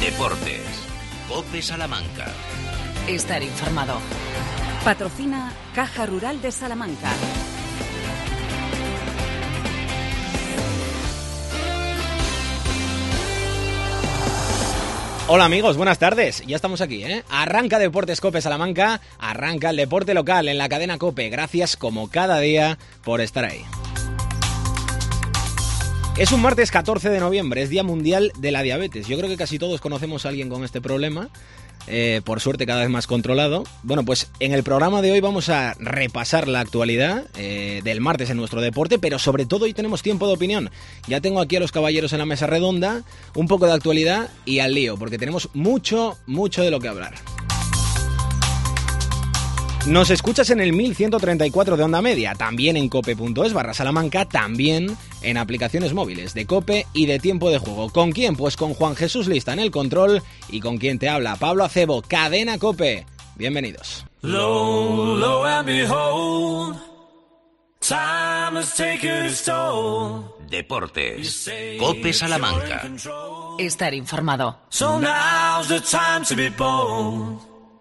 Deportes. COPE Salamanca. Estar informado. Patrocina Caja Rural de Salamanca. Hola amigos, buenas tardes. Ya estamos aquí, ¿eh? Arranca Deportes COPE Salamanca, arranca el deporte local en la cadena COPE. Gracias como cada día por estar ahí. Es un martes 14 de noviembre, es Día Mundial de la Diabetes. Yo creo que casi todos conocemos a alguien con este problema. Por suerte cada vez más controlado. Bueno, pues en el programa de hoy vamos a repasar la actualidad del martes en nuestro deporte, pero sobre todo hoy tenemos tiempo de opinión. Ya tengo aquí a los caballeros en la mesa redonda, un poco de actualidad y al lío, porque tenemos mucho de lo que hablar. Nos escuchas en el 1134 de onda media, también en cope.es/Salamanca, también en aplicaciones móviles de COPE y de Tiempo de Juego. ¿Con quién? Pues con Juan Jesús Lista en el control y con quien te habla, Pablo Acebo, Cadena COPE. Bienvenidos. Low, low and behold, time has taken its toll. Deportes. COPE Salamanca. Estar informado. So now's the time to be bold.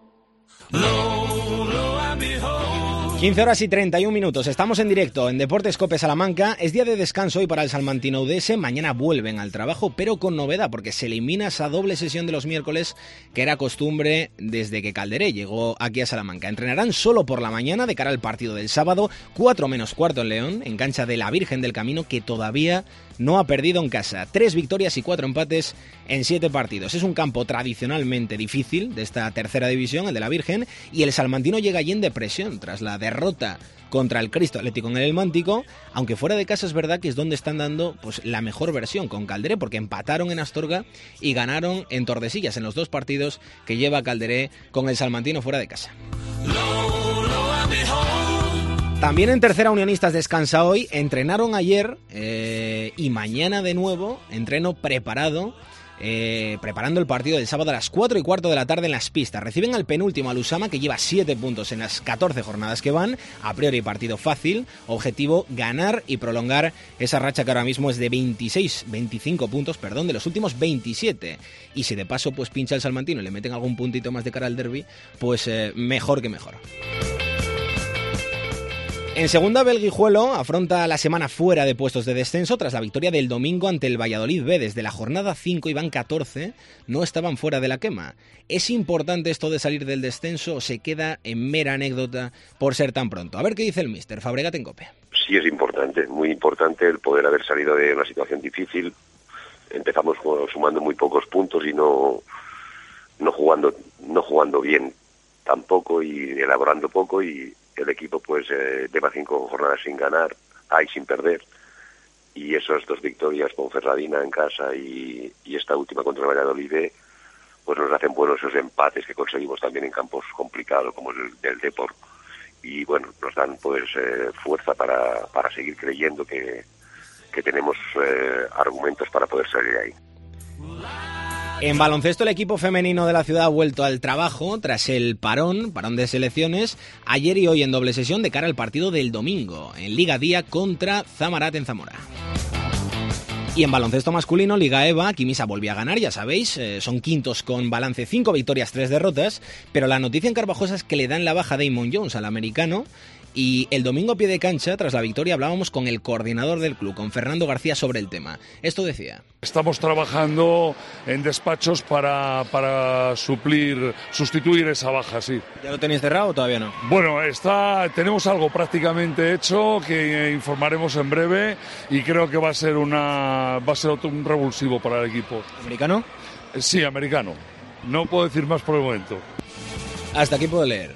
Low, low and behold. 15 horas y 31 minutos. Estamos en directo en Deportes COPE Salamanca. Es día de descanso hoy para el salmantino UDS. Mañana vuelven al trabajo, pero con novedad, porque se elimina esa doble sesión de los miércoles que era costumbre desde que Calderé llegó aquí a Salamanca. Entrenarán solo por la mañana de cara al partido del sábado, 4 menos cuarto en León, en cancha de la Virgen del Camino, que todavía no ha perdido en casa. 3 victorias y 4 empates en 7 partidos. Es un campo tradicionalmente difícil de esta tercera división, el de la Virgen, y el salmantino llega allí en depresión tras la derrota contra el Cristo Atlético en el Elmántico, aunque fuera de casa es verdad que es donde están dando pues la mejor versión con Calderé, porque empataron en Astorga y ganaron en Tordesillas en los 2 partidos que lleva Calderé con el salmantino fuera de casa. También en tercera Unionistas descansa hoy, entrenaron ayer y mañana de nuevo, entreno preparado, preparando el partido del sábado a las 4:15 de la tarde en las pistas. Reciben al penúltimo, al Usama, que lleva 7 puntos en las 14 jornadas que van. A priori partido fácil, objetivo ganar y prolongar esa racha que ahora mismo es de 25 puntos, de los últimos 27. Y si de paso pues pincha el salmantino y le meten algún puntito más de cara al derbi, pues mejor que mejor. En segunda, Belguijuelo afronta la semana fuera de puestos de descenso tras la victoria del domingo ante el Valladolid B. Desde la jornada 5 iban 14, no estaban fuera de la quema. ¿Es importante esto de salir del descenso o se queda en mera anécdota por ser tan pronto? A ver qué dice el míster. Fabregat en COPE. Sí, es importante, muy importante el poder haber salido de una situación difícil. Empezamos sumando muy pocos puntos y no jugando bien tampoco y elaborando poco, y el equipo pues lleva 5 jornadas sin ganar, sin perder, y esas 2 victorias con Ferradina en casa y esta última contra el Valladolid pues nos hacen buenos esos empates que conseguimos también en campos complicados como el del Depor, y bueno, nos dan pues fuerza para seguir creyendo que tenemos argumentos para poder salir ahí. En baloncesto, el equipo femenino de la ciudad ha vuelto al trabajo tras el parón de selecciones, ayer y hoy en doble sesión de cara al partido del domingo, en Liga Día contra Zamarat en Zamora. Y en baloncesto masculino, Liga EVA, Quimisa volvió a ganar, ya sabéis, son quintos con balance 5 victorias, 3 derrotas, pero la noticia en Carvajosa es que le dan la baja a Damon Jones, al americano. Y el domingo a pie de cancha, tras la victoria, hablábamos con el coordinador del club, con Fernando García, sobre el tema. Esto decía: estamos trabajando en despachos para sustituir esa baja, sí. ¿Ya lo tenéis cerrado o todavía no? Bueno, tenemos algo prácticamente hecho que informaremos en breve, y creo que va a ser un revulsivo para el equipo. ¿Americano? Sí, americano. No puedo decir más por el momento. Hasta aquí puedo leer.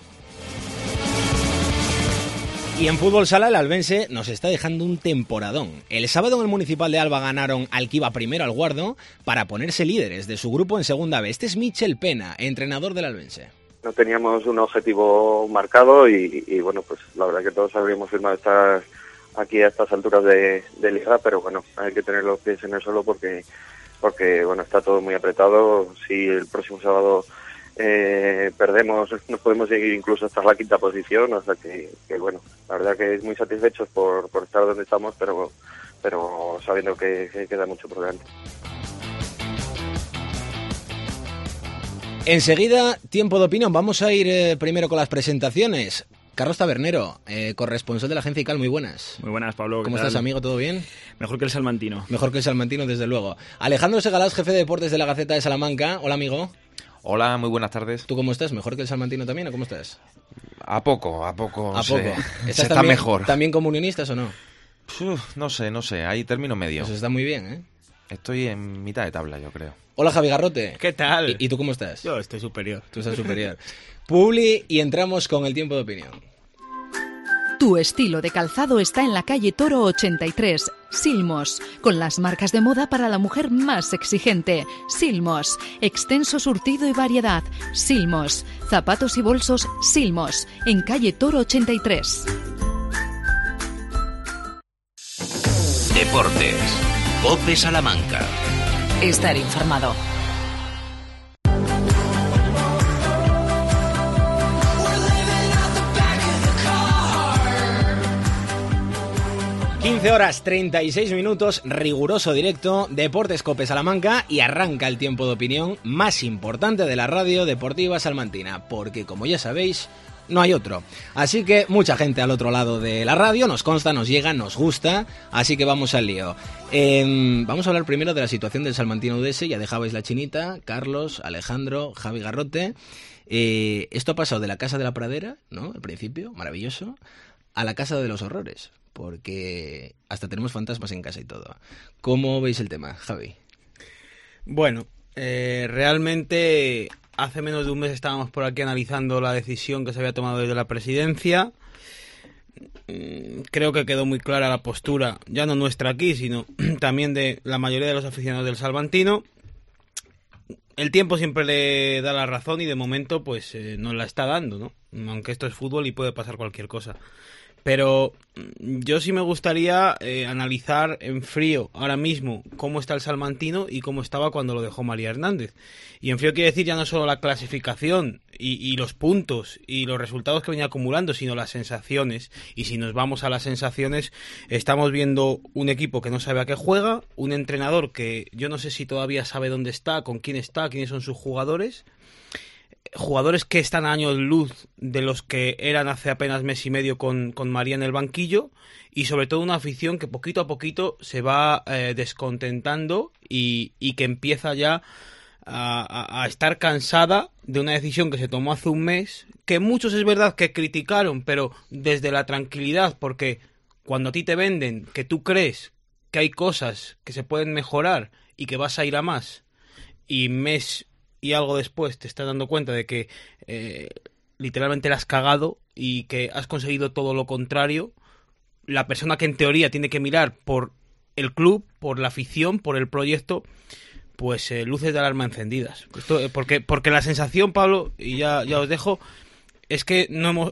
Y en fútbol sala, el albense nos está dejando un temporadón. El sábado en el Municipal de Alba ganaron al que iba primero, al Guardo, para ponerse líderes de su grupo en segunda B. Este es Michel Pena, entrenador del albense. No teníamos un objetivo marcado y bueno, pues la verdad que todos habríamos firmado estar aquí a estas alturas de liga, pero bueno, hay que tener los pies en el suelo porque bueno, está todo muy apretado. Si el próximo sábado perdemos, nos podemos seguir incluso hasta la quinta posición, o sea que bueno, la verdad que muy satisfechos por estar donde estamos, pero sabiendo que queda mucho por delante. Enseguida, tiempo de opinión. Vamos a ir primero con las presentaciones. Carlos Tabernero, corresponsal de la agencia ICAL, muy buenas. Muy buenas, Pablo. ¿Cómo estás, amigo? ¿Todo bien? Mejor que el salmantino. Mejor que el salmantino, desde luego. Alejandro Segalás, jefe de deportes de la Gaceta de Salamanca. Hola, amigo. Hola, muy buenas tardes. ¿Tú cómo estás? ¿Mejor que el salmantino también o cómo estás? A poco. ¿A poco? Se está también, mejor. ¿También como unionistas o no? No sé, hay término medio. Pues está muy bien, ¿eh? Estoy en mitad de tabla, yo creo. Hola, Javi Garrote. ¿Qué tal? ¿Y tú cómo estás? Yo estoy superior. Tú estás superior. Publi, y entramos con el tiempo de opinión. Tu estilo de calzado está en la calle Toro 83, Silmos, con las marcas de moda para la mujer más exigente. Silmos, extenso surtido y variedad. Silmos, zapatos y bolsos Silmos, en calle Toro 83. Deportes. COPE Salamanca. Estar informado. 15 horas 36 minutos, riguroso directo, Deportes COPE Salamanca, y arranca el tiempo de opinión más importante de la radio deportiva salmantina, porque como ya sabéis, no hay otro. Así que mucha gente al otro lado de la radio, nos consta, nos llega, nos gusta, así que vamos al lío. Vamos a hablar primero de la situación del Salmantino Udese. Ya dejabais la chinita, Carlos, Alejandro, Javi Garrote. Esto ha pasado de la Casa de la Pradera, ¿no? Al principio, maravilloso, a la Casa de los Horrores, porque hasta tenemos fantasmas en casa y todo. ¿Cómo veis el tema, Javi? Bueno, realmente hace menos de un mes estábamos por aquí analizando la decisión que se había tomado desde la presidencia. Creo que quedó muy clara la postura, ya no nuestra aquí, sino también de la mayoría de los aficionados del Salmantino. El tiempo siempre le da la razón y de momento pues nos la está dando, ¿no? Aunque esto es fútbol y puede pasar cualquier cosa. Pero yo sí me gustaría analizar en frío ahora mismo cómo está el Salmantino y cómo estaba cuando lo dejó María Hernández. Y en frío quiere decir ya no solo la clasificación y los puntos y los resultados que venía acumulando, sino las sensaciones. Y si nos vamos a las sensaciones, estamos viendo un equipo que no sabe a qué juega, un entrenador que yo no sé si todavía sabe dónde está, con quién está, quiénes son sus jugadores. Jugadores que están a años luz de los que eran hace apenas mes y medio con María en el banquillo, y sobre todo una afición que poquito a poquito se va descontentando y que empieza ya a estar cansada de una decisión que se tomó hace un mes, que muchos es verdad que criticaron, pero desde la tranquilidad, porque cuando a ti te venden que tú crees que hay cosas que se pueden mejorar y que vas a ir a más, y mes y algo después te estás dando cuenta de que literalmente la has cagado y que has conseguido todo lo contrario, la persona que en teoría tiene que mirar por el club, por la afición, por el proyecto, pues luces de alarma encendidas. Esto, porque la sensación, Pablo, y ya os dejo, es que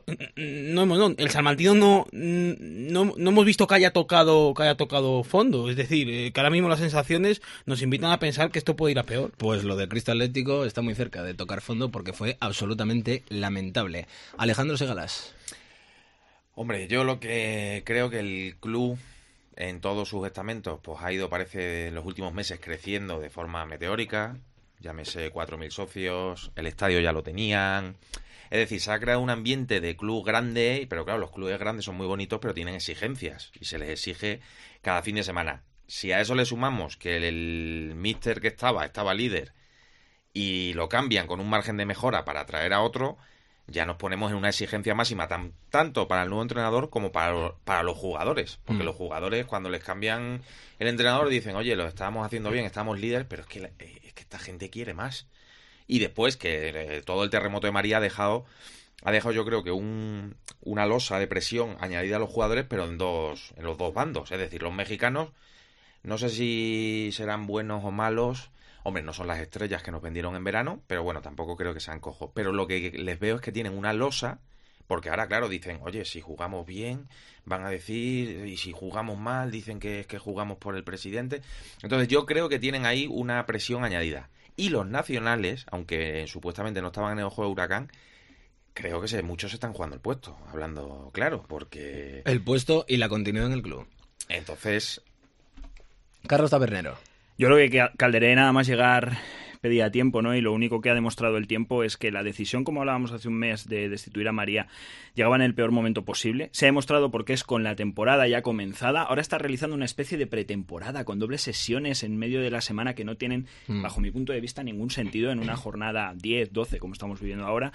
el Salmantino no hemos visto que haya tocado fondo. Es decir, que ahora mismo las sensaciones nos invitan a pensar que esto puede ir a peor. Pues lo del Cristo Atlético está muy cerca de tocar fondo porque fue absolutamente lamentable. Alejandro Segalás. Hombre, yo lo que creo que el club en todos sus estamentos pues ha ido, parece, en los últimos meses creciendo de forma meteórica. Llámese 4.000 socios, el estadio ya lo tenían. Es decir, se ha creado un ambiente de club grande, pero claro, los clubes grandes son muy bonitos, pero tienen exigencias y se les exige cada fin de semana. Si a eso le sumamos que el míster que estaba líder y lo cambian con un margen de mejora para traer a otro, ya nos ponemos en una exigencia máxima tanto para el nuevo entrenador como para los jugadores. Porque los jugadores, cuando les cambian el entrenador, dicen, oye, lo estábamos haciendo bien, estamos líderes, pero es que esta gente quiere más. Y después que todo el terremoto de María ha dejado yo creo que una losa de presión añadida a los jugadores, pero en los dos bandos. Es decir, los mexicanos, no sé si serán buenos o malos. Hombre, no son las estrellas que nos vendieron en verano, pero bueno, tampoco creo que sean cojos. Pero lo que les veo es que tienen una losa, porque ahora, claro, dicen, oye, si jugamos bien, van a decir, y si jugamos mal, dicen que es que jugamos por el presidente. Entonces yo creo que tienen ahí una presión añadida. Y los nacionales, aunque supuestamente no estaban en el ojo de huracán, creo que muchos están jugando el puesto, hablando claro, porque... El puesto y la continuidad en el club. Entonces... Carlos Tabernero. Yo creo que Calderé, nada más llegar, pedía tiempo, ¿no? Y lo único que ha demostrado el tiempo es que la decisión, como hablábamos hace un mes, de destituir a María, llegaba en el peor momento posible. Se ha demostrado porque es con la temporada ya comenzada. Ahora está realizando una especie de pretemporada con dobles sesiones en medio de la semana que no tienen, bajo mi punto de vista, ningún sentido en una jornada 10, 12, como estamos viviendo ahora.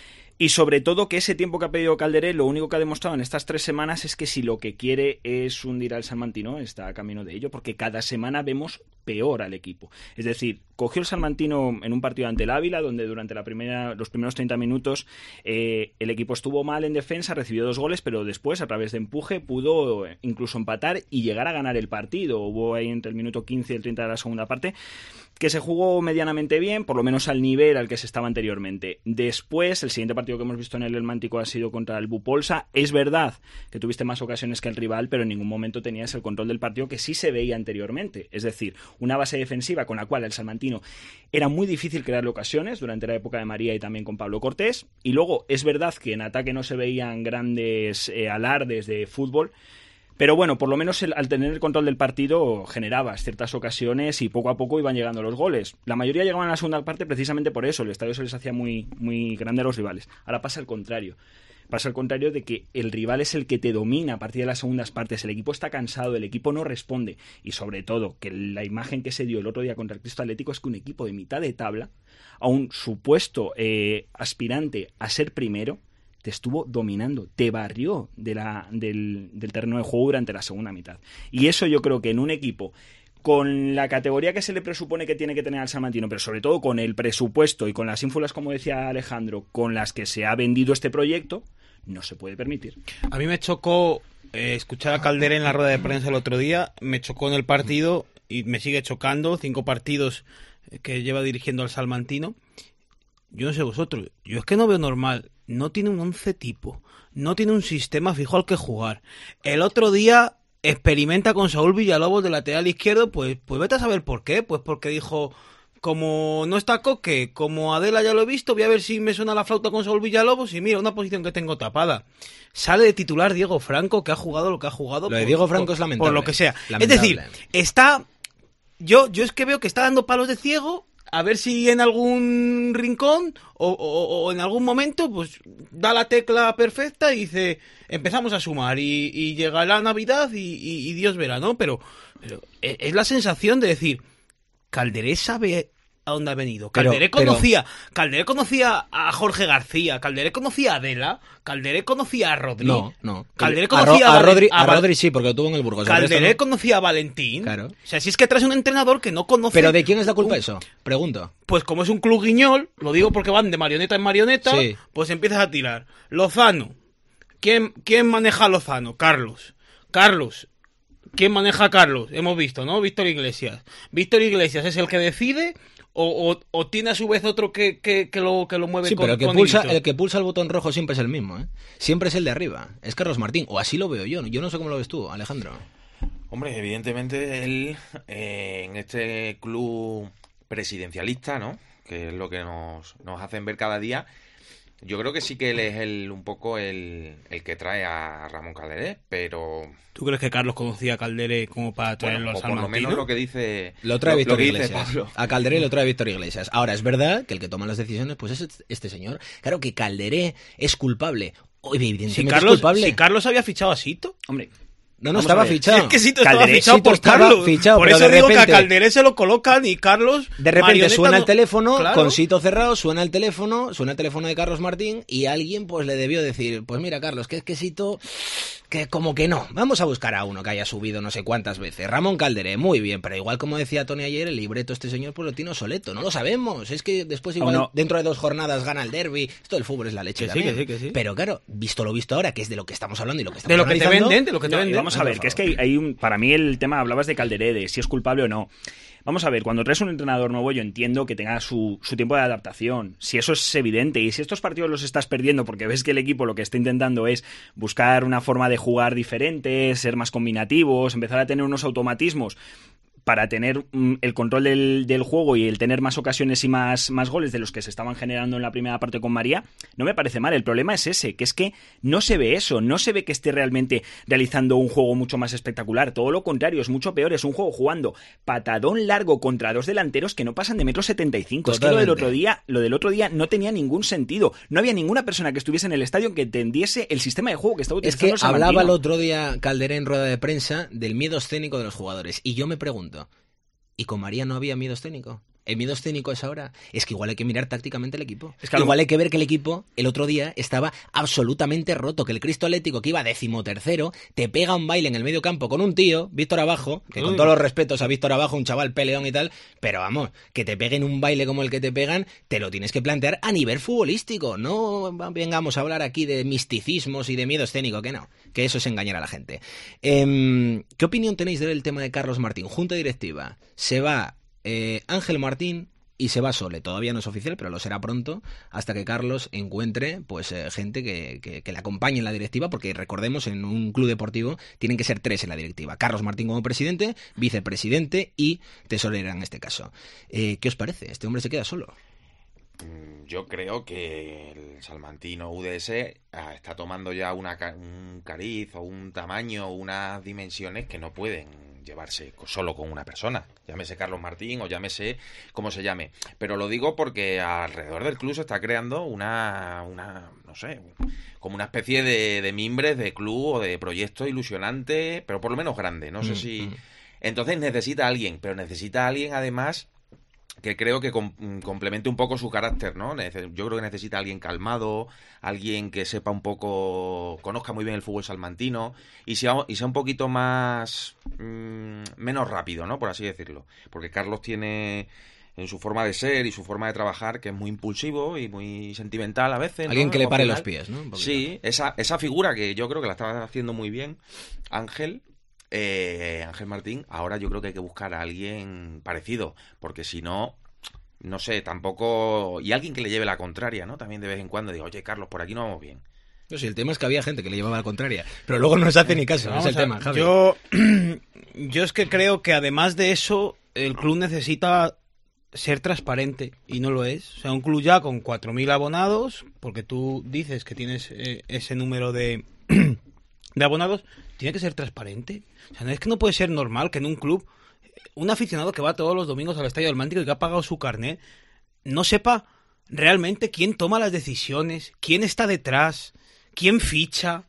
Y sobre todo que ese tiempo que ha pedido Calderé, lo único que ha demostrado en estas 3 semanas es que si lo que quiere es hundir al Salmantino, está a camino de ello, porque cada semana vemos peor al equipo. Es decir, cogió el Salmantino en un partido ante el Ávila, donde durante los primeros 30 minutos el equipo estuvo mal en defensa, recibió 2 goles, pero después, a través de empuje, pudo incluso empatar y llegar a ganar el partido. Hubo ahí entre el minuto 15 y el 30 de la segunda parte que se jugó medianamente bien, por lo menos al nivel al que se estaba anteriormente. Después, el siguiente partido que hemos visto en el Helmántico ha sido contra el Bupolsa. Es verdad que tuviste más ocasiones que el rival, pero en ningún momento tenías el control del partido que sí se veía anteriormente. Es decir, una base defensiva con la cual el salmantino era muy difícil crearle ocasiones durante la época de María y también con Pablo Cortés. Y luego, es verdad que en ataque no se veían grandes alardes de fútbol, pero bueno, por lo menos al tener el control del partido generabas ciertas ocasiones y poco a poco iban llegando los goles. La mayoría llegaban a la segunda parte precisamente por eso, el estadio se les hacía muy, muy grande a los rivales. Ahora pasa al contrario. Pasa al contrario de que el rival es el que te domina a partir de las segundas partes. El equipo está cansado, el equipo no responde. Y sobre todo, que la imagen que se dio el otro día contra el Cristo Atlético es que un equipo de mitad de tabla, a un supuesto aspirante a ser primero, te estuvo dominando, te barrió del terreno de juego durante la segunda mitad. Y eso yo creo que en un equipo con la categoría que se le presupone que tiene que tener al salmantino, pero sobre todo con el presupuesto y con las ínfulas, como decía Alejandro, con las que se ha vendido este proyecto, no se puede permitir. A mí me chocó escuchar a Calderé en la rueda de prensa el otro día, me chocó en el partido y me sigue chocando, 5 partidos que lleva dirigiendo al salmantino. Yo no sé vosotros, yo es que no veo normal. No tiene un 11 tipo, no tiene un sistema fijo al que jugar. El otro día experimenta con Saúl Villalobos de lateral izquierdo, pues vete a saber por qué. Pues porque dijo, como no está Coque, como Adela ya lo he visto, voy a ver si me suena la flauta con Saúl Villalobos y mira, una posición que tengo tapada. Sale de titular Diego Franco, que ha jugado lo que ha jugado. Lo de Diego Franco es lamentable. Por lo que sea. Lamentable. Es decir, está... Yo es que veo que está dando palos de ciego. A ver si en algún rincón o en algún momento pues da la tecla perfecta y dice, empezamos a sumar y llega la Navidad y Dios verá, ¿no? Pero es la sensación de decir, Calderé sabe a dónde ha venido. Calderé conocía a Jorge García, Calderé conocía a Adela, Calderé conocía a Rodri. No. Calderé conocía a Rodri sí, porque lo tuvo en el Burgos. Calderé conocía a Valentín. Claro. O sea, si es que traes un entrenador que no conoce... ¿Pero de quién es la culpa eso? Pregunto. Pues como es un club guiñol, lo digo porque van de marioneta en marioneta, sí. Pues empiezas a tirar. Lozano. ¿Quién maneja a Lozano? Carlos. ¿Quién maneja a Carlos? Hemos visto, ¿no? Víctor Iglesias. ¿Víctor Iglesias es el que decide o tiene a su vez otro que lo mueve sí, con pero el que pulsa el botón rojo siempre es el mismo, ¿eh? Siempre es el de arriba. Es Carlos Martín, o así lo veo yo. Yo no sé cómo lo ves tú, Alejandro. Hombre, evidentemente él en este club presidencialista, ¿no? Que es lo que nos hacen ver cada día. Yo creo que sí que él es un poco el que trae a Ramón Calderé, pero... ¿Tú crees que Carlos conocía a Calderé como para traerlo al Salmantino? Por lo menos lo que dice... Lo trae Víctor Iglesias. A Calderé lo trae Víctor Iglesias. Ahora, es verdad que el que toma las decisiones pues es este señor. Claro que Calderé es culpable. Evidentemente es culpable. Si Carlos había fichado a Sito... Hombre... No estaba fichado. Si es que Sito estaba fichado por Carlos. Por eso digo que a Calderé se lo colocan y Carlos... De repente suena el teléfono, claro. Con Sito cerrado, suena el teléfono de Carlos Martín y alguien pues le debió decir, pues mira Carlos, que es que Sito... Que como que no, vamos a buscar a uno que haya subido no sé cuántas veces. Ramón Calderé, muy bien, pero igual como decía Tony ayer, el libreto este señor pues lo tiene obsoleto, no lo sabemos. Es que después igual dentro de 2 jornadas gana el derbi. Esto del fútbol es la leche también. Que sí. Pero claro, visto lo visto ahora, que es de lo que estamos hablando y lo que estamos analizando... De lo que te venden. Vamos a ver, que es que hay para mí el tema, hablabas de Calderé, de si es culpable o no. Vamos a ver, cuando traes un entrenador nuevo yo entiendo que tenga su tiempo de adaptación. Si eso es evidente y si estos partidos los estás perdiendo porque ves que el equipo lo que está intentando es buscar una forma de jugar diferente, ser más combinativos, empezar a tener unos automatismos, para tener el control del juego y el tener más ocasiones y más goles de los que se estaban generando en la primera parte con María, no me parece mal. El problema es ese, que es que no se ve eso, no se ve que esté realmente realizando un juego mucho más espectacular. Todo lo contrario, es mucho peor. Es un juego jugando patadón largo contra dos delanteros que no pasan de 1,75 m. Es que lo del otro día no tenía ningún sentido. No había ninguna persona que estuviese en el estadio que entendiese el sistema de juego que estaba utilizando. Es que hablaba el otro día Calderé en rueda de prensa del miedo escénico de los jugadores. Y yo me pregunto, ¿y con María no había miedo escénico? ¿El miedo escénico es ahora? Es que igual hay que mirar tácticamente el equipo. Es que igual hay que ver que el equipo el otro día estaba absolutamente roto, que el Cristo Atlético, que iba 13º, te pega un baile en el medio campo con un tío, Víctor Abajo, que con todos los respetos a Víctor Abajo, un chaval peleón y tal, pero vamos, que te peguen un baile como el que te pegan, te lo tienes que plantear a nivel futbolístico. No vengamos a hablar aquí de misticismos y de miedo escénico, que no, que eso es engañar a la gente. ¿Qué opinión tenéis del tema de Carlos Martín? Junta directiva, se va Ángel Martín y se va Sole. Todavía no es oficial, pero lo será pronto, hasta que Carlos encuentre pues gente que le acompañe en la directiva, porque recordemos, en un club deportivo tienen que ser 3 en la directiva. Carlos Martín como presidente, vicepresidente y tesorera en este caso. ¿Qué os parece? ¿Este hombre se queda solo? Yo creo que el salmantino UDS está tomando ya un cariz o un tamaño, unas dimensiones que no pueden llevarse solo con una persona, llámese Carlos Martín o llámese como se llame, pero lo digo porque alrededor del club se está creando una no sé, como una especie de mimbres de club o de proyecto ilusionante, pero por lo menos grande, no sé si... Entonces necesita a alguien, pero necesita a alguien además que creo que complemente un poco su carácter, ¿no? Yo creo que necesita a alguien calmado, alguien que sepa un poco, conozca muy bien el fútbol salmantino y sea un poquito más menos rápido, ¿no? Por así decirlo. Porque Carlos tiene en su forma de ser y su forma de trabajar que es muy impulsivo y muy sentimental a veces, ¿no? Alguien que le pare los pies, ¿no? Sí, esa figura que yo creo que la estaba haciendo muy bien Ángel Martín. Ahora yo creo que hay que buscar a alguien parecido, porque si no, no sé, tampoco... Y alguien que le lleve la contraria, ¿no? También de vez en cuando digo, oye, Carlos, por aquí no vamos bien. No sé, el tema es que había gente que le llevaba la contraria, pero luego no se hace ni caso, es el tema, Javi. Yo es que creo que además de eso, el club necesita ser transparente, y no lo es. O sea, un club ya con 4.000 abonados, porque tú dices que tienes ese número de abonados, tiene que ser transparente. O sea, no es que no puede ser normal que en un club un aficionado que va todos los domingos al Estadio del Mántico y que ha pagado su carnet no sepa realmente quién toma las decisiones, quién está detrás, quién ficha.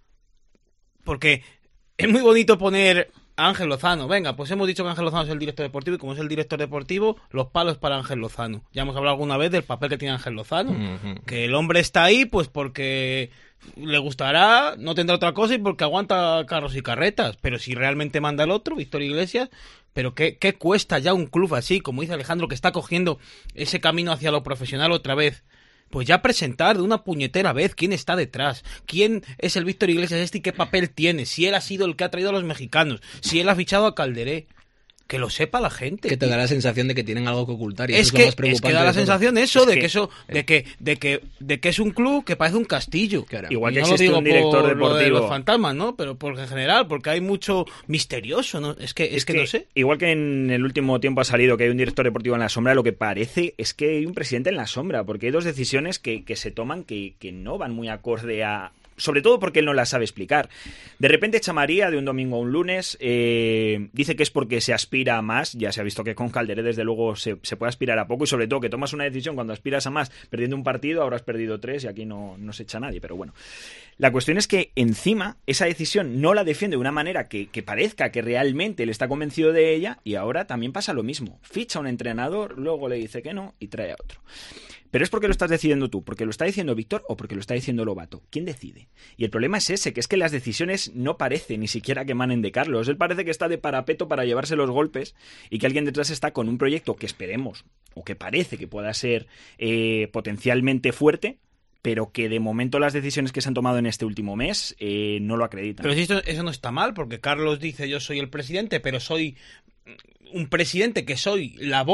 Porque es muy bonito poner a Ángel Lozano. Venga, pues hemos dicho que Ángel Lozano es el director deportivo, y como es el director deportivo, los palos para Ángel Lozano. Ya hemos hablado alguna vez del papel que tiene Ángel Lozano. Que el hombre está ahí pues porque le gustará, no tendrá otra cosa y porque aguanta carros y carretas. Pero si realmente manda el otro, Víctor Iglesias... Pero ¿qué cuesta ya un club así, como dice Alejandro, que está cogiendo ese camino hacia lo profesional otra vez? Pues ya presentar de una puñetera vez quién está detrás, quién es el Víctor Iglesias y qué papel tiene, si él ha sido el que ha traído a los mexicanos, si él ha fichado a Calderé. Que lo sepa la gente. Que te da la sensación de que tienen algo que ocultar y eso es lo más preocupante. Es que da la sensación eso, de que es un club que parece un castillo. Igual que no existe un director deportivo. Lo de los fantasmas, ¿no? Pero porque en general, porque hay mucho misterioso, ¿no? Es que no sé. Igual que en el último tiempo ha salido que hay un director deportivo en la sombra, lo que parece es que hay un presidente en la sombra, porque hay dos decisiones que se toman que no van muy acorde a... Sobre todo porque él no la sabe explicar. De repente echa María de un domingo a un lunes, dice que es porque se aspira a más. Ya se ha visto que con Calderé desde luego se puede aspirar a poco, y sobre todo que tomas una decisión cuando aspiras a más perdiendo un partido, ahora has perdido 3 y aquí no se echa nadie, pero bueno. La cuestión es que encima esa decisión no la defiende de una manera que parezca que realmente él está convencido de ella, y ahora también pasa lo mismo. Ficha a un entrenador, luego le dice que no y trae a otro. ¿Pero es porque lo estás decidiendo tú? ¿Porque lo está diciendo Víctor o porque lo está diciendo Lobato? ¿Quién decide? Y el problema es ese, que es que las decisiones no parece ni siquiera que emanen de Carlos. Él parece que está de parapeto para llevarse los golpes, y que alguien detrás está con un proyecto que esperemos, o que parece que pueda ser potencialmente fuerte, pero que de momento las decisiones que se han tomado en este último mes no lo acreditan. Pero si eso no está mal, porque Carlos dice yo soy el presidente, pero soy un presidente que soy la voz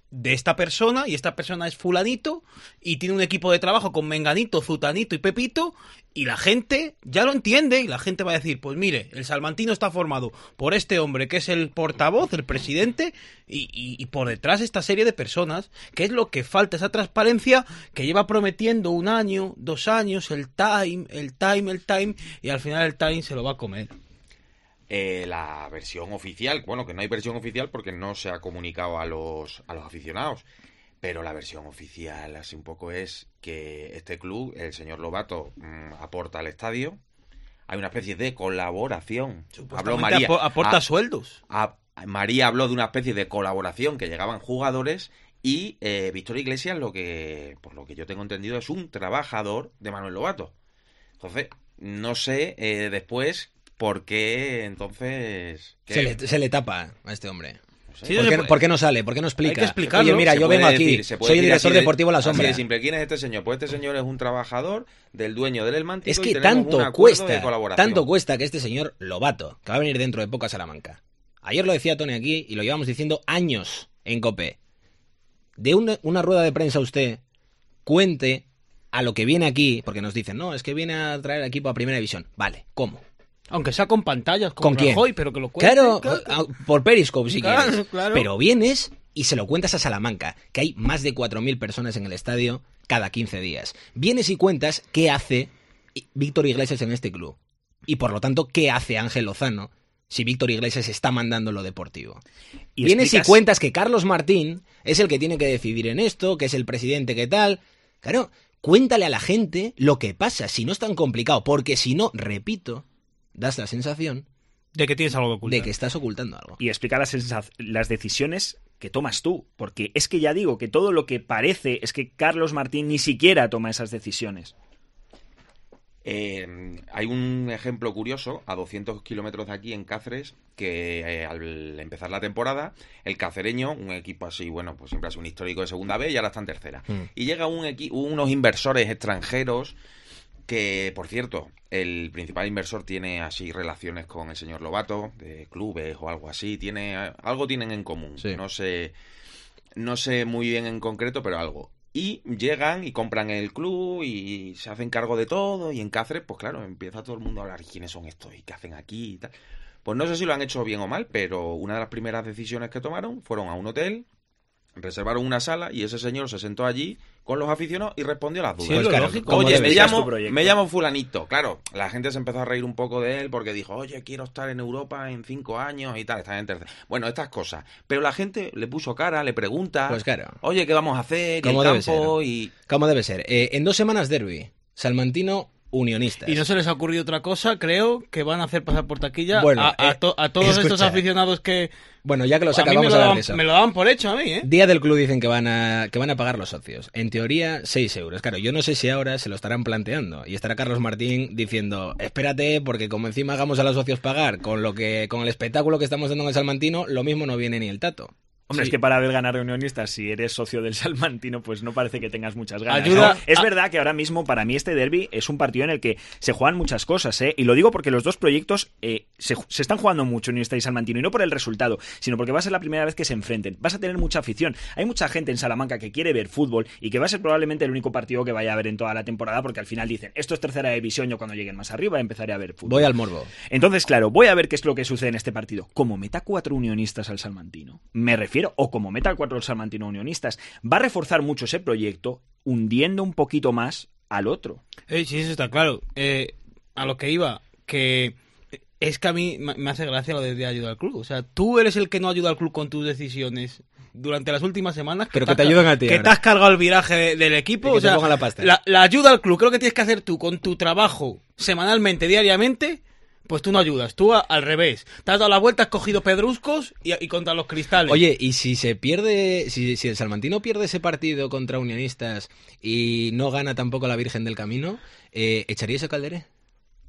de esta persona, y esta persona es fulanito, y tiene un equipo de trabajo con menganito, zutanito y pepito, y la gente ya lo entiende, y la gente va a decir, pues mire, el salmantino está formado por este hombre que es el portavoz, el presidente, y por detrás esta serie de personas, que es lo que falta, esa transparencia que lleva prometiendo 1 año, 2 años, el time, y al final el time se lo va a comer. La versión oficial, bueno, que no hay versión oficial porque no se ha comunicado a los aficionados, pero la versión oficial así un poco es que este club, el señor Lobato, aporta al estadio. Hay una especie de colaboración. Habló María. Aporta sueldos. María habló de una especie de colaboración, que llegaban jugadores, y Víctor Iglesias, por lo que yo tengo entendido, es un trabajador de Manuel Lobato. Entonces, no sé después por qué entonces... Se le tapa a este hombre. No sé. Sí, ¿Por qué no sale? ¿Por qué no explica? Hay que explicarlo. Oye, mira, yo vengo aquí, soy el director deportivo de La Sombra. Así de simple. ¿Quién es este señor? Pues este señor es un trabajador del dueño del Elmántico. Es que y tenemos un acuerdo de colaboración. tanto cuesta que este señor Lobato, que va a venir dentro de poco a Salamanca. Ayer lo decía Tony aquí y lo llevamos diciendo años en COPE. De una rueda de prensa usted cuente a lo que viene aquí, porque nos dicen, no, es que viene a traer equipo a Primera División. Vale, ¿cómo? Aunque sea con pantallas, ¿Con quién? Rajoy, pero que lo cuente. Claro, por Periscope si quieres. Claro. Pero vienes y se lo cuentas a Salamanca, que hay más de 4.000 personas en el estadio cada 15 días. Vienes y cuentas qué hace Víctor Iglesias en este club. Y por lo tanto, qué hace Ángel Lozano si Víctor Iglesias está mandando lo deportivo. Y Vienes y cuentas que Carlos Martín es el que tiene que decidir en esto, que es el presidente, que tal. Claro, cuéntale a la gente lo que pasa, si no es tan complicado, porque si no, repito, das la sensación de que tienes algo que ocultar. De que estás ocultando algo. Y explica las decisiones que tomas tú, porque es que ya digo que todo lo que parece es que Carlos Martín ni siquiera toma esas decisiones. Hay un ejemplo curioso a 200 kilómetros de aquí en Cáceres, que al empezar la temporada, el cacereño, un equipo así, bueno, pues siempre ha sido un histórico de segunda B y ahora está en tercera. Y llega unos inversores extranjeros que, por cierto, el principal inversor tiene así relaciones con el señor Lobato, de clubes o algo así, algo tienen en común. Sí. No sé muy bien en concreto, pero algo. Y llegan y compran el club y se hacen cargo de todo, y en Cáceres, pues claro, empieza todo el mundo a hablar quiénes son estos y qué hacen aquí y tal. Pues no sé si lo han hecho bien o mal, pero una de las primeras decisiones que tomaron fueron a un hotel, reservaron una sala y ese señor se sentó allí con los aficionados y respondió a las dudas. Sí, pues claro, oye, me llamo fulanito. Claro, la gente se empezó a reír un poco de él porque dijo, oye, quiero estar en Europa en 5 años y tal, está en tercera. Bueno, estas cosas. Pero la gente le puso cara, le pregunta, pues claro, oye, ¿qué vamos a hacer? ¿Cómo debe ser? ¿Cómo debe ser? En 2 semanas derbi, Salmantino Unionistas. Y no se les ha ocurrido otra cosa, creo que van a hacer pasar por taquilla bueno, a todos estos aficionados que... Bueno, ya que lo saca, vamos a hablar de eso. Me lo daban por hecho a mí, ¿eh? Día del club dicen que van a pagar los socios. En teoría, 6 euros. Claro, yo no sé si ahora se lo estarán planteando. Y estará Carlos Martín diciendo, espérate, porque como encima hagamos a los socios pagar con el espectáculo que estamos dando en el Salmantino, lo mismo no viene ni el tato. Hombre, sí. Es que para ver ganar Unionistas, si eres socio del Salmantino, pues no parece que tengas muchas ganas. Ayuda. ¿No? Es verdad que ahora mismo, para mí, este derbi es un partido en el que se juegan muchas cosas, ¿eh? Y lo digo porque los dos proyectos se están jugando mucho, Unionistas y Salmantino, y no por el resultado, sino porque va a ser la primera vez que se enfrenten. Vas a tener mucha afición. Hay mucha gente en Salamanca que quiere ver fútbol y que va a ser probablemente el único partido que vaya a ver en toda la temporada, porque al final dicen, esto es tercera división, yo cuando lleguen más arriba empezaré a ver fútbol. Voy al morbo. Entonces, claro, voy a ver qué es lo que sucede en este partido. Como meta 4 Unionistas al Salmantino, me refiero, o como meta 4 el Salmantino Unionistas, va a reforzar mucho ese proyecto, hundiendo un poquito más al otro. Sí, eso está claro. A lo que iba, que es que a mí me hace gracia lo de ayudar al club. O sea, tú eres el que no ayuda al club con tus decisiones durante las últimas semanas. Pero que te ayudan a ti. Que te has cargado el viraje del equipo. O sea, la pasta. La ayuda al club, creo que tienes que hacer tú con tu trabajo semanalmente, diariamente. Pues tú no ayudas, tú al revés. Te has dado la vuelta, has cogido pedruscos y contra los cristales. Oye, y si se pierde, si el Salmantino pierde ese partido contra Unionistas y no gana tampoco la Virgen del Camino, ¿echaríais a Calderé?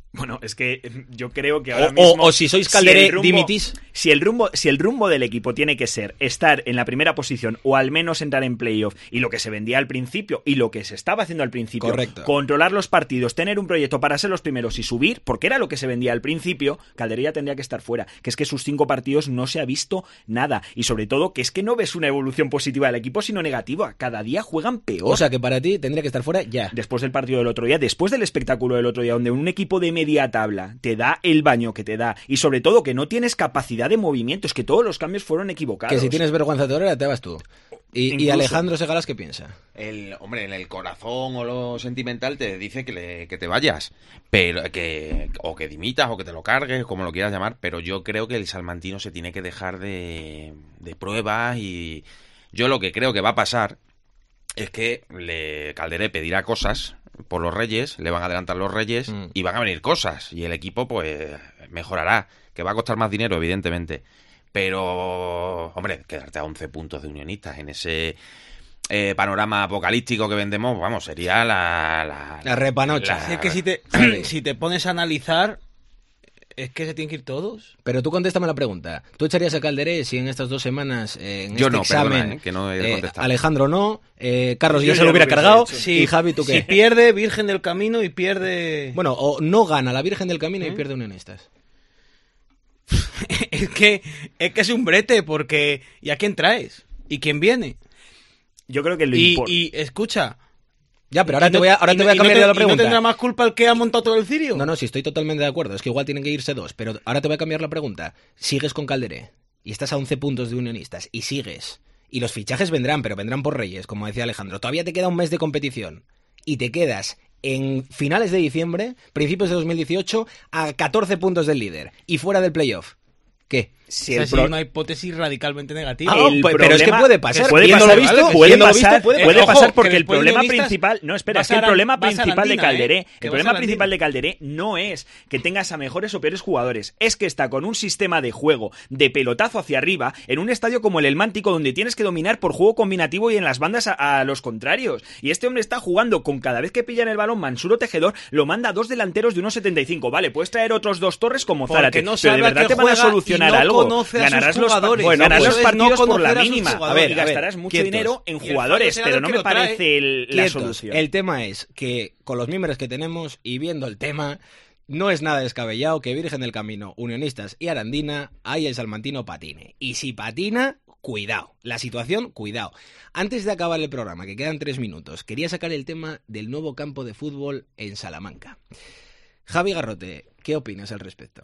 Bueno, es que yo creo que ahora mismo... O si sois Calderé, dimitís. Si el rumbo del equipo tiene que ser estar en la primera posición o al menos entrar en playoff, y lo que se vendía al principio y lo que se estaba haciendo al principio, correcto, controlar los partidos, tener un proyecto para ser los primeros y subir, porque era lo que se vendía al principio, Calderé ya tendría que estar fuera. Que es que sus 5 partidos no se ha visto nada. Y sobre todo que es que no ves una evolución positiva del equipo, sino negativa. Cada día juegan peor. O sea que para ti tendría que estar fuera ya. Después del partido del otro día, después del espectáculo del otro día, donde un equipo de media tabla te da el baño que te da, y sobre todo que no tienes capacidad de movimiento, es que todos los cambios fueron equivocados. Que si tienes vergüenza de torera te vas tú. ¿Y Alejandro Segalas qué piensa? Hombre, en el corazón o lo sentimental te dice que te vayas, pero o que dimitas o que te lo cargues, como lo quieras llamar, pero yo creo que el salmantino se tiene que dejar de pruebas, y yo lo que creo que va a pasar es que Calderé pedirá cosas por los Reyes, le van a adelantar los Reyes y van a venir cosas, y el equipo pues mejorará, que va a costar más dinero evidentemente, pero hombre, quedarte a 11 puntos de Unionistas en ese panorama apocalíptico que vendemos, vamos, sería la repanocha. Es que si te pones a analizar, es que se tienen que ir todos. Pero tú contéstame la pregunta. ¿Tú echarías a Calderé si en estas 2 semanas, en yo este no, examen, perdona, que no he contestado. Alejandro no, Carlos ya se lo hubiera cargado, sí, y Javi, ¿tú qué? Si pierde Virgen del Camino y pierde... Bueno, o no gana la Virgen del Camino y pierde Unionistas. es que es un brete, porque ¿y a quién traes? ¿Y quién viene? Yo creo que y escucha... Ya, pero ahora te voy a cambiar la pregunta. ¿Y no tendrá más culpa el que ha montado todo el cirio? No, sí, estoy totalmente de acuerdo. Es que igual tienen que irse 2, pero ahora te voy a cambiar la pregunta. Sigues con Calderé y estás a 11 puntos de Unionistas y sigues. Y los fichajes vendrán, pero vendrán por Reyes, como decía Alejandro. Todavía te queda un mes de competición y te quedas en finales de diciembre, principios de 2018, a 14 puntos del líder y fuera del playoff. ¿Qué? Si es una hipótesis radicalmente negativa. Pero es que puede pasar. Puede pasar porque el problema principal... No, espera, es que el problema principal de Calderé... El problema principal de Calderé no es que tengas a mejores o peores jugadores. Es que está con un sistema de juego de pelotazo hacia arriba en un estadio como el Elmántico, donde tienes que dominar por juego combinativo y en las bandas a los contrarios. Y este hombre está jugando con cada vez que pillan el balón Mansuro Tejedor, lo manda a 2 delanteros de 1,75. Vale, puedes traer otros 2 torres como Zárate, no pero de verdad te van a solucionar algo. Ganarás los partidos por la mínima. A ver, y gastarás mucho dinero en jugadores, pero no me parece la solución. El tema es que con los miembros que tenemos y viendo el tema, no es nada descabellado que Virgen del Camino, Unionistas y Arandina, ahí el salmantino patine. Y si patina, cuidado. La situación, cuidado. Antes de acabar el programa, que quedan 3 minutos, quería sacar el tema del nuevo campo de fútbol en Salamanca. Javi Garrote, ¿qué opinas al respecto?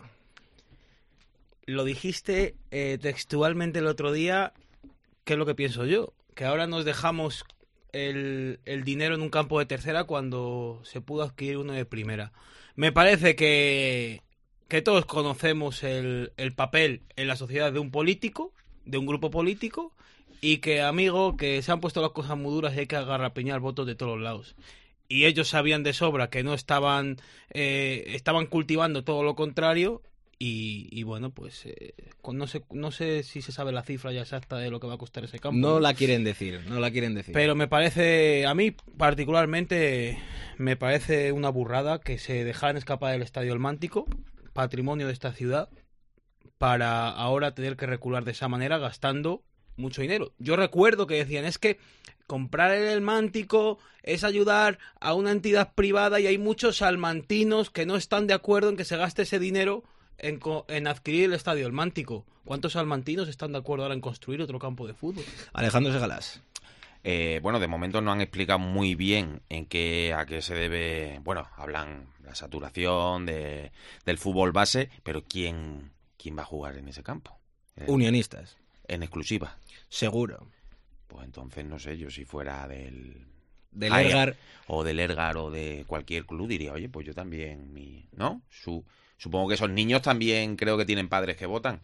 Lo dijiste textualmente el otro día, ¿qué es lo que pienso yo? Que ahora nos dejamos el dinero en un campo de tercera cuando se pudo adquirir uno de primera. Me parece que todos conocemos el papel en la sociedad de un político, de un grupo político, y que, amigo, que se han puesto las cosas muy duras y hay que agarrapiñar votos de todos los lados. Y ellos sabían de sobra que no estaban cultivando todo lo contrario. Y bueno, pues no sé si se sabe la cifra ya exacta de lo que va a costar ese campo. No la quieren decir. Pero me parece, a mí particularmente, me parece una burrada que se dejaran escapar del Estadio Elmántico, patrimonio de esta ciudad, para ahora tener que recular de esa manera gastando mucho dinero. Yo recuerdo que decían, es que comprar el Elmántico es ayudar a una entidad privada y hay muchos salmantinos que no están de acuerdo en que se gaste ese dinero en adquirir el Estadio Elmántico. ¿Cuántos salmantinos están de acuerdo ahora en construir otro campo de fútbol? Alejandro Segalas. Bueno, de momento no han explicado muy bien a qué se debe. Bueno, hablan la saturación del fútbol base, pero ¿quién va a jugar en ese campo? Unionistas. En exclusiva. Seguro. Pues entonces no sé, yo si fuera del Ergar o del Ergar o de cualquier club diría, oye, pues yo también, ¿no? Supongo que esos niños también creo que tienen padres que votan.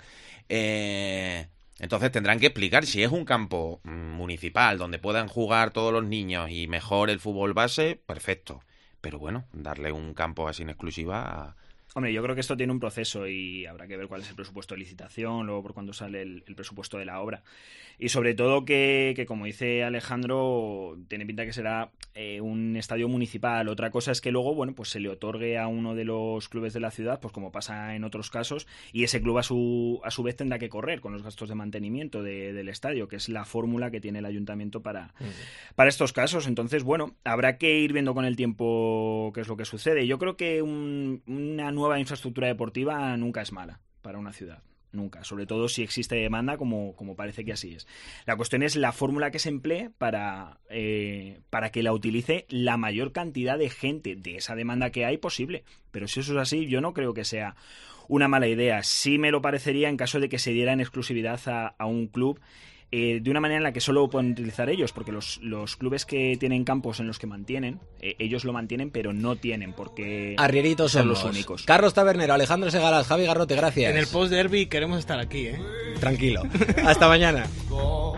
Entonces tendrán que explicar si es un campo municipal donde puedan jugar todos los niños y mejor el fútbol base, perfecto. Pero bueno, darle un campo así en exclusiva Hombre, yo creo que esto tiene un proceso y habrá que ver cuál es el presupuesto de licitación, luego por cuándo sale el presupuesto de la obra. Y sobre todo que, como dice Alejandro, tiene pinta que será un estadio municipal. Otra cosa es que luego, bueno, pues se le otorgue a uno de los clubes de la ciudad, pues como pasa en otros casos, y ese club a su vez tendrá que correr con los gastos de mantenimiento del estadio, que es la fórmula que tiene el ayuntamiento para estos casos. Entonces, bueno, habrá que ir viendo con el tiempo qué es lo que sucede. Yo creo que una nueva infraestructura deportiva nunca es mala para una ciudad. Nunca, sobre todo si existe demanda, como parece que así es. La cuestión es la fórmula que se emplee para que la utilice la mayor cantidad de gente de esa demanda que hay posible. Pero si eso es así, yo no creo que sea una mala idea. Sí me lo parecería en caso de que se diera en exclusividad a un club de una manera en la que solo pueden utilizar ellos, porque los clubes que tienen campos en los que mantienen, ellos lo mantienen, pero no tienen porque Arrieritos son somos los únicos. Carlos Tabernero, Alejandro Segalas, Javi Garrote, gracias. En el post derby queremos estar aquí, ¿eh? Tranquilo. Hasta mañana.